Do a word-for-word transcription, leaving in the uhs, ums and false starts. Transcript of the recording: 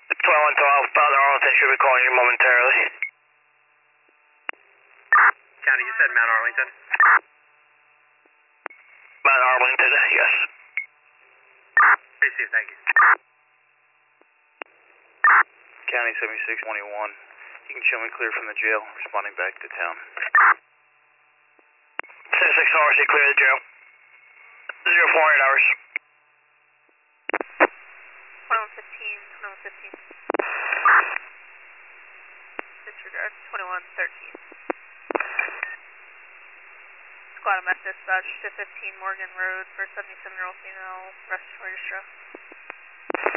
twenty-one twelve, Father Arlington should be calling you momentarily. County, you said Mount Arlington? Mount Arlington, yes. Received, thank you. County seventy-six twenty-one, you can show me clear from the jail, responding back to town. seventy-six R C, clear the jail. zero four eight hours. twenty-one fifteen, twenty-one fifteen. Disregard, twenty-one thirteen. Squad M F dispatch to fifteen Morgan Road for seventy-seven year old female, respiratory distress.